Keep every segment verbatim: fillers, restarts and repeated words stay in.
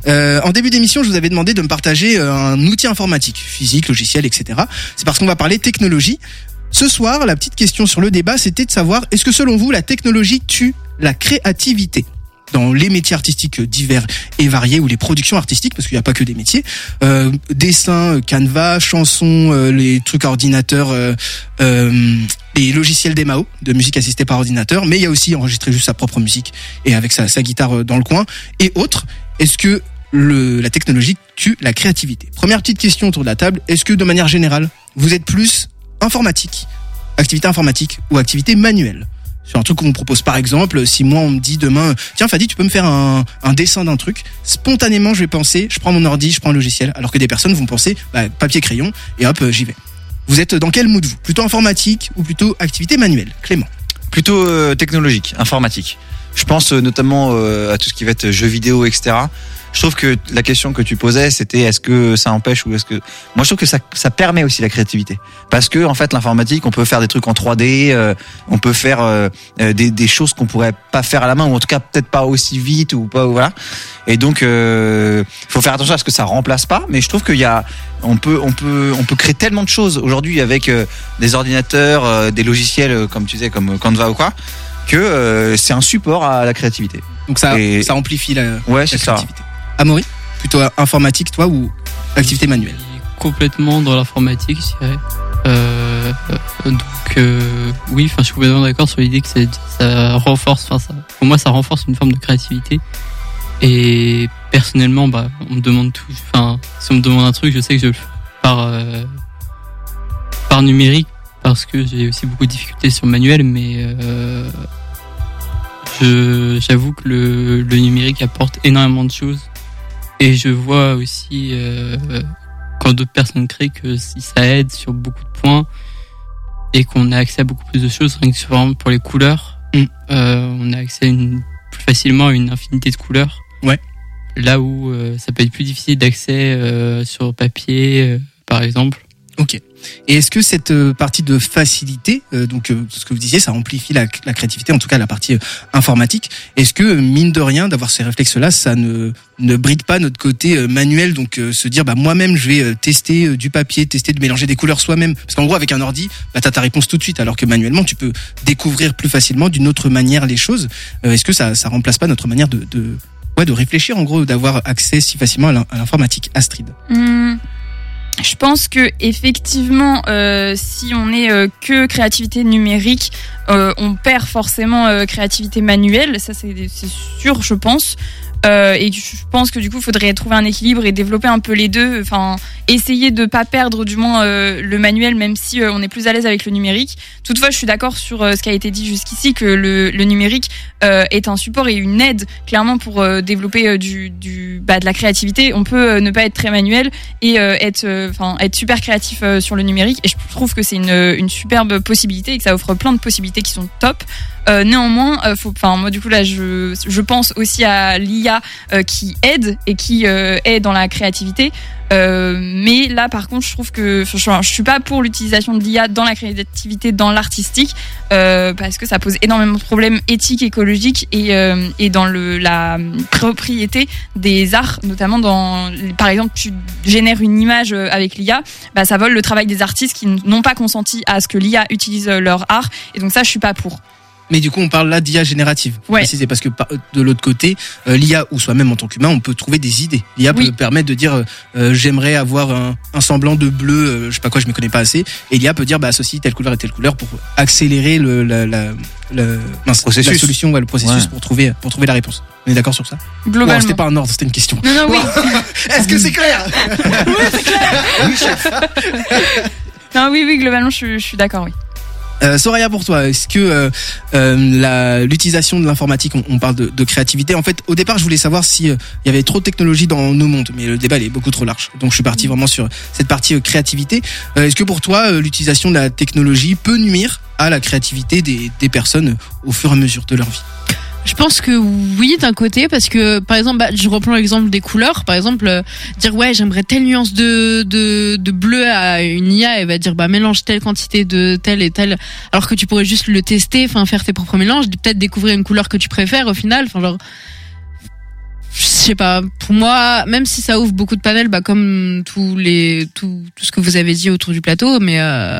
Euh, en début d'émission, je vous avais demandé de me partager un outil informatique, physique, logiciel, et cetera. C'est parce qu'on va parler technologie. Ce soir, la petite question sur le débat, c'était de savoir, est-ce que selon vous, la technologie tue la créativité dans les métiers artistiques divers et variés ou les productions artistiques, parce qu'il n'y a pas que des métiers, euh, dessin, Canva, chansons, euh, les trucs à ordinateur, euh, euh, les logiciels d'M A O, de musique assistée par ordinateur, mais il y a aussi enregistrer juste sa propre musique et avec sa, sa guitare dans le coin et autres. Est-ce que le, la technologie tue la créativité? Première petite question autour de la table, est-ce que de manière générale, vous êtes plus informatique, activité informatique ou activité manuelle? Sur un truc qu'on me propose, par exemple, si moi on me dit demain, tiens Fadi, tu peux me faire un, un dessin d'un truc, spontanément je vais penser, je prends mon ordi, je prends un logiciel, alors que des personnes vont penser, bah, papier crayon et hop, j'y vais. Vous êtes dans quel mood vous? Plutôt informatique ou plutôt activité manuelle? Clément? Plutôt euh, technologique, informatique. Je pense euh, notamment euh, à tout ce qui va être jeux vidéo, et cetera. Je trouve que la question que tu posais, c'était est-ce que ça empêche ou est-ce que... Moi, je trouve que ça, ça permet aussi la créativité. Parce que, en fait, l'informatique, on peut faire des trucs en trois D, euh, on peut faire euh, des, des choses qu'on pourrait pas faire à la main, ou en tout cas peut-être pas aussi vite, ou pas, voilà. Et donc, euh, faut faire attention à ce que ça remplace pas. Mais je trouve qu'il y a, on peut, on peut, on peut créer tellement de choses aujourd'hui avec euh, des ordinateurs, euh, des logiciels, euh, comme tu disais, comme Canva ou quoi, que euh, c'est un support à la créativité. Donc ça, Et... ça amplifie la, ouais, la c'est créativité. Ça. Amaury, plutôt informatique toi ou activité manuelle? Complètement dans l'informatique, je dirais. Euh, donc euh, oui, enfin je suis complètement d'accord sur l'idée que ça, ça renforce, enfin ça, pour moi ça renforce une forme de créativité. Et personnellement, bah on me demande tout, enfin si on me demande un truc, je sais que je le fais par euh, par numérique parce que j'ai aussi beaucoup de difficultés sur manuel, mais euh, je, j'avoue que le, le numérique apporte énormément de choses. Et je vois aussi, euh, quand d'autres personnes créent, que si ça aide sur beaucoup de points et qu'on a accès à beaucoup plus de choses, rien que sur, par exemple, pour les couleurs, mm. euh, on a accès une, plus facilement à une infinité de couleurs. Ouais. Là où euh, ça peut être plus difficile d'accès euh, sur papier, euh, par exemple. Ok. Et est-ce que cette partie de facilité, euh, donc euh, ce que vous disiez, ça amplifie la, la créativité, en tout cas la partie euh, informatique, est-ce que mine de rien, d'avoir ces réflexes-là, ça ne ne bride pas notre côté euh, manuel, donc euh, se dire bah moi-même je vais euh, tester euh, du papier, tester de mélanger des couleurs soi-même, parce qu'en gros avec un ordi, bah t'as ta réponse tout de suite, alors que manuellement tu peux découvrir plus facilement d'une autre manière les choses. Euh, est-ce que ça ça remplace pas notre manière de de ouais de réfléchir en gros, d'avoir accès si facilement à l'informatique? Astrid. Mmh. Je pense que effectivement, euh, si on est euh, que créativité numérique, euh, on perd forcément euh, créativité manuelle. Ça, c'est, c'est sûr, je pense. Euh, et je pense que du coup, il faudrait trouver un équilibre et développer un peu les deux. Enfin, essayer de pas perdre du moins euh, le manuel, même si euh, on est plus à l'aise avec le numérique. Toutefois, je suis d'accord sur euh, ce qui a été dit jusqu'ici, que le, le numérique euh, est un support et une aide clairement pour euh, développer euh, du, du, bah, de la créativité. On peut euh, ne pas être très manuel et euh, être, enfin, euh, être super créatif euh, sur le numérique. Et je trouve que c'est une, une superbe possibilité et que ça offre plein de possibilités qui sont top. Euh, néanmoins, euh, faut, enfin moi du coup là je je pense aussi à l'I A euh, qui aide et qui euh, est dans la créativité. Euh, mais là par contre je trouve que je, je suis pas pour l'utilisation de l'I A dans la créativité, dans l'artistique, euh, parce que ça pose énormément de problèmes éthiques, écologiques et euh, et dans le la propriété des arts, notamment dans par exemple tu génères une image avec l'I A, bah ça vole le travail des artistes qui n'ont pas consenti à ce que l'I A utilise leur art, et donc ça je suis pas pour. Mais du coup, on parle là d'I A générative. Ouais. C'est parce que de l'autre côté, euh, l'I A ou soi-même en tant qu'humain, on peut trouver des idées. L'I A oui. peut permettre de dire euh, j'aimerais avoir un, un semblant de bleu, euh, je sais pas quoi, je me connais pas assez. Et l'I A peut dire bah associe telle couleur et telle couleur pour accélérer le la la, la, mince, processus. la solution, ouais, le processus ouais. pour trouver pour trouver la réponse. On est d'accord sur ça? Globalement. Bon, c'était pas un ordre, c'était une question. Non non oui. Est-ce que c'est clair? Oui c'est clair. Oui chef. Non oui oui globalement je, je suis d'accord oui. Euh, Soraya, pour toi, est-ce que euh, euh, la, l'utilisation de l'informatique, on, on parle de, de créativité. En fait, au départ, je voulais savoir si euh, il y avait trop de technologie dans nos mondes, mais le débat il est beaucoup trop large. Donc, je suis parti vraiment sur cette partie euh, créativité. Euh, est-ce que pour toi, euh, l'utilisation de la technologie peut nuire à la créativité des, des personnes euh, au fur et à mesure de leur vie? Je pense que oui, d'un côté, parce que par exemple, bah, je reprends l'exemple des couleurs. Par exemple, euh, dire ouais, j'aimerais telle nuance de de de bleu à une I A, elle va dire bah mélange telle quantité de telle et telle, alors que tu pourrais juste le tester, enfin faire tes propres mélanges, peut-être découvrir une couleur que tu préfères au final. Enfin genre, je sais pas. Pour moi, même si ça ouvre beaucoup de panels, bah comme tous les tout tout ce que vous avez dit autour du plateau, mais euh,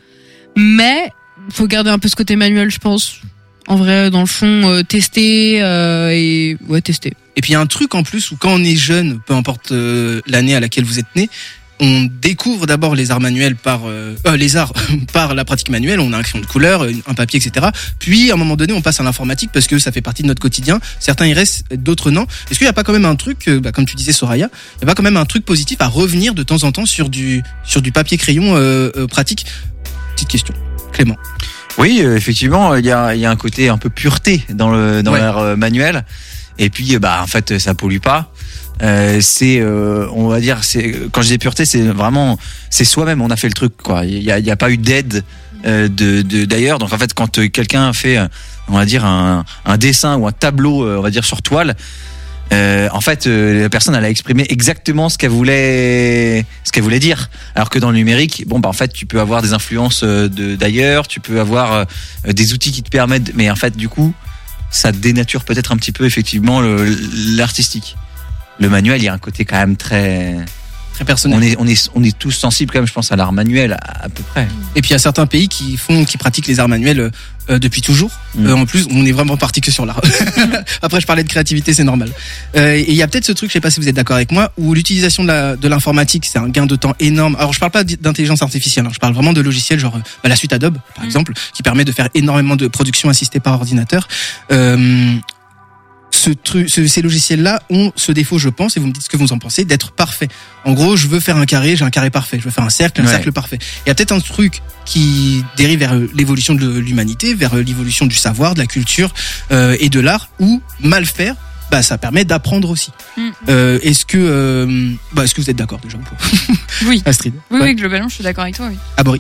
mais faut garder un peu ce côté manuel, je pense. En vrai, dans le fond, euh, tester euh, et ouais, tester. Et puis il y a un truc en plus où quand on est jeune, peu importe euh, l'année à laquelle vous êtes né, on découvre d'abord les arts manuels par euh, euh, les arts par la pratique manuelle. On a un crayon de couleur, un papier, et cetera. Puis à un moment donné, on passe à l'informatique parce que ça fait partie de notre quotidien. Certains y restent, d'autres non. Est-ce qu'il n'y a pas quand même un truc, euh, bah, comme tu disais Soraya, il n'y a pas quand même un truc positif à revenir de temps en temps sur du sur du papier crayon euh, euh, pratique? Petite question, Clément. Oui, euh, effectivement, il y a, il y a un côté un peu pureté dans le dans Ouais. l'art euh, manuel. Et puis, euh, bah, en fait, ça pollue pas. Euh, c'est, euh, on va dire, c'est quand je dis pureté, c'est vraiment, c'est soi-même. On a fait le truc, quoi. Il y a, il y a pas eu d'aide euh, de, de d'ailleurs. Donc en fait, quand euh, quelqu'un fait, euh, on va dire un, un dessin ou un tableau, euh, on va dire sur toile. Euh, en fait, euh, la personne elle a exprimé exactement ce qu'elle voulait, ce qu'elle voulait dire. Alors que dans le numérique, bon bah en fait, tu peux avoir des influences euh, de d'ailleurs, tu peux avoir euh, des outils qui te permettent, mais en fait, du coup, ça dénature peut-être un petit peu effectivement le, l'artistique. Le manuel, il y a un côté quand même très, Très personnel. on est on est on est tous sensibles quand même, je pense, à l'art manuel à, à peu près. Et puis il y a certains pays qui font, qui pratiquent les arts manuels euh, depuis toujours. Mm. Euh, en plus, on est vraiment parti que sur l'art. Après, je parlais de créativité, c'est normal. Euh, et il y a peut-être ce truc, je sais pas si vous êtes d'accord avec moi, où l'utilisation de, la, de l'informatique, c'est un gain de temps énorme. Alors, je parle pas d'intelligence artificielle, hein, je parle vraiment de logiciels, genre bah, la suite Adobe, par Mm. exemple, qui permet de faire énormément de production assistée par ordinateur. Euh, ce truc, ce, ces logiciels-là ont ce défaut, je pense, et vous me dites ce que vous en pensez, d'être parfait. En gros, je veux faire un carré, j'ai un carré parfait. Je veux faire un cercle, un Ouais. cercle parfait. Il y a peut-être un truc qui dérive vers l'évolution de l'humanité, vers l'évolution du savoir, de la culture euh, et de l'art, où mal faire, bah ça permet d'apprendre aussi. Mm. Euh, est-ce que, euh, bah est-ce que vous êtes d'accord déjà ou pas? Oui. Astrid. Oui, Ouais. oui, globalement, je suis d'accord avec toi, oui. Amaury.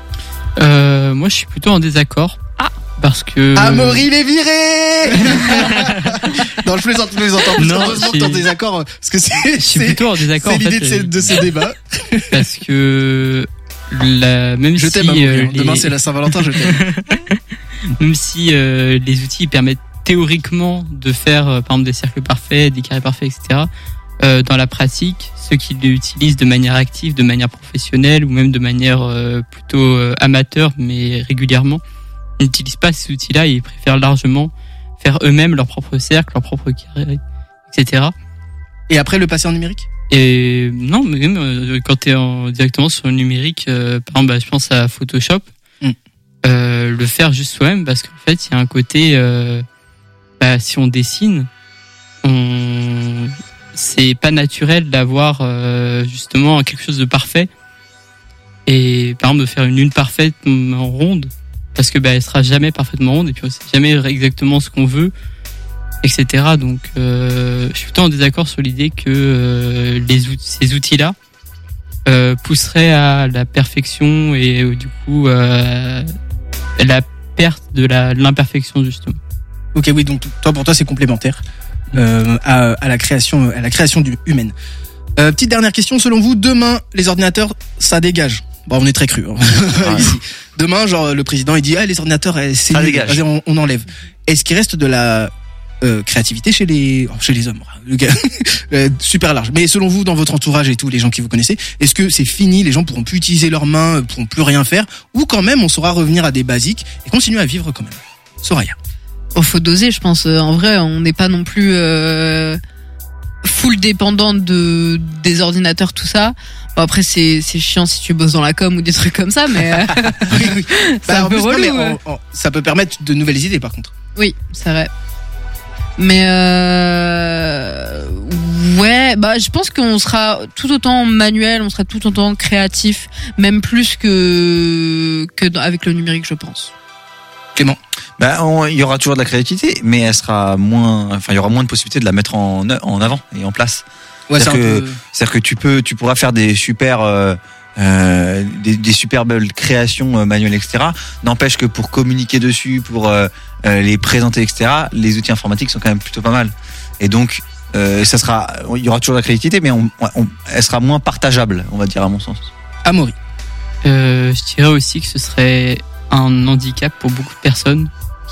Euh, moi, je suis plutôt en désaccord. Ah. Parce que. Amaury il est viré. Non, je plaisante, je plaisante. En plus, Non, heureusement je que t'es en suis- désaccord, euh, parce que c'est, Je suis c'est, plutôt en désaccord. c'est en l'idée fait, de, ces, de ces débats. Parce que. La, même Je si, t'aime, Amaury. euh, hein. Demain les- c'est la Saint-Valentin, je t'aime. Même si euh, les outils permettent théoriquement de faire, euh, par exemple, des cercles parfaits, des carrés parfaits, et cetera. Euh, dans la pratique, ceux qui l'utilisent de manière active, de manière professionnelle ou même de manière euh, plutôt euh, amateur, mais régulièrement, n'utilisent pas ces outils-là et ils préfèrent largement faire eux-mêmes leur propre cercle, leur propre carré, et cetera. Et après le passer en numérique? Et non, mais même euh, quand tu es directement sur le numérique, euh, par exemple, bah, je pense à Photoshop, Mm. euh, le faire juste soi-même, parce qu'en fait, il y a un côté, euh, bah, si on dessine, on... c'est pas naturel d'avoir euh, justement quelque chose de parfait. Et par exemple, de faire une lune parfaite en ronde, parce que bah, elle sera jamais parfaitement ronde, et puis on sait jamais exactement ce qu'on veut, et cetera. Donc, euh, je suis plutôt en désaccord sur l'idée que euh, les out- ces outils-là euh, pousseraient à la perfection et euh, du coup euh, la perte de la de l'imperfection justement. Ok, oui, donc toi pour toi c'est complémentaire euh, à, à la création, à la création du humaine. Euh, petite dernière question, selon vous, demain les ordinateurs ça dégage? Bon, on est très cru hein. Ouais. Ici. Demain, genre le président il dit ah les ordinateurs eh, c'est Ça nul. dégage. Vas-y, on, on enlève. Est-ce qu'il reste de la euh, créativité chez les oh, chez les hommes? Le gars, euh, super large. Mais selon vous, dans votre entourage et tous les gens qui vous connaissez, est-ce que c'est fini? Les gens pourront plus utiliser leurs mains, pourront plus rien faire, ou quand même on saura revenir à des basiques et continuer à vivre quand même? Soraya. Oh, faut doser, je pense. Euh, En vrai, on n'est pas non plus euh, full dépendant de des ordinateurs, tout ça. Bon, après, c'est c'est chiant si tu bosses dans la com ou des trucs comme ça, mais euh, Oui, oui. c'est Bah, un en peu plus, non, relou. mais ouais. en- en- ça peut permettre de nouvelles idées par contre. Oui, c'est vrai. Mais euh, ouais, bah je pense qu'on sera tout autant manuel, on sera tout autant créatif, même plus que que dans- avec le numérique, je pense. Clément. Bah, on- il y aura toujours de la créativité, mais elle sera moins, enfin, il y aura moins de possibilités de la mettre en, en avant et en place. Ouais, c'est un C'est-à-dire peu. C'est-à-dire que tu peux, tu pourras faire des super, euh, euh, des, des super belles créations euh, manuelles, et cetera. N'empêche que pour communiquer dessus, pour euh, euh, les présenter, et cetera, les outils informatiques sont quand même plutôt pas mal. Et donc, euh, ça sera, il y aura toujours de la créativité, mais on, on- elle sera moins partageable, on va dire à mon sens. Amaury. Euh, je dirais aussi que ce serait un handicap pour beaucoup de personnes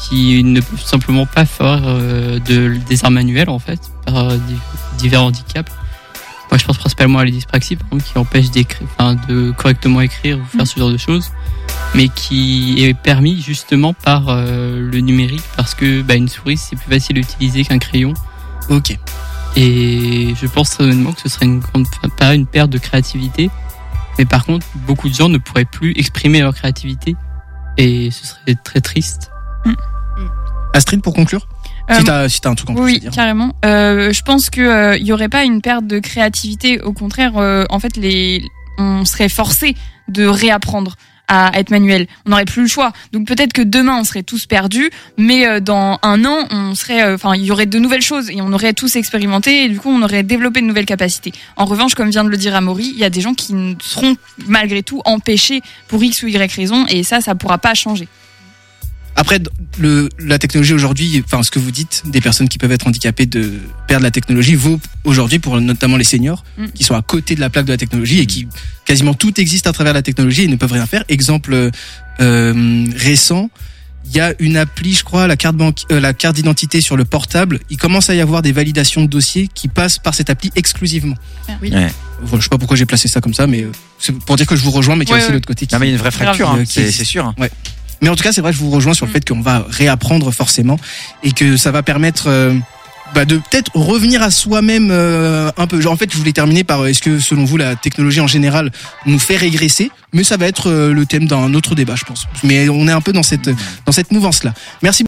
qui ne peuvent simplement pas faire euh, de, des arts manuels en fait par euh, divers handicaps. Moi, je pense principalement à la dyspraxie, par exemple, qui empêche d'écrire, enfin, de correctement écrire ou faire ce genre de choses, mais qui est permis justement par euh, le numérique, parce que bah, une souris c'est plus facile à utiliser qu'un crayon. Ok. Et je pense très honnêtement que ce serait une grande, pas une perte de créativité, mais par contre, beaucoup de gens ne pourraient plus exprimer leur créativité, et ce serait très triste. Mm. Astrid, pour conclure. Euh, Si t'as, si t'as un truc en plus Oui, à dire. carrément. Euh, je pense que euh, il y aurait pas une perte de créativité. Au contraire, euh, en fait, les, on serait forcé de réapprendre à être manuel. On n'aurait plus le choix. Donc peut-être que demain on serait tous perdus, mais euh, dans un an, on serait, enfin, euh, il y aurait de nouvelles choses et on aurait tous expérimenté et du coup on aurait développé de nouvelles capacités. En revanche, comme vient de le dire Amaury, il y a des gens qui seront malgré tout empêchés pour X ou Y raison et ça, ça pourra pas changer. Après, le, la technologie aujourd'hui, enfin, ce que vous dites, des personnes qui peuvent être handicapées de perdre la technologie, vaut aujourd'hui pour notamment les seniors, Mm. qui sont à côté de la plaque de la technologie et qui, quasiment tout existe à travers la technologie et ne peuvent rien faire. Exemple euh, récent, il y a une appli, je crois, la carte banque, euh, la carte d'identité sur le portable. Il commence à y avoir des validations de dossiers qui passent par cette appli exclusivement. Oui. Ouais. Voilà, je sais pas pourquoi j'ai placé ça comme ça, mais euh, c'est pour dire que je vous rejoins, mais qu'il y a Ouais, aussi ouais. l'autre côté qui. Non, mais il y a une vraie fracture, Grave. hein, Qui c'est, existe. c'est sûr. hein. Mais en tout cas, c'est vrai que je vous rejoins sur le Mm. fait qu'on va réapprendre forcément et que ça va permettre euh, bah, de peut-être revenir à soi-même euh, un peu. Genre, en fait, je voulais terminer par euh, est-ce que selon vous la technologie en général nous fait régresser? Mais ça va être euh, le thème d'un autre débat, je pense. Mais on est un peu dans cette dans cette mouvance-là. Merci.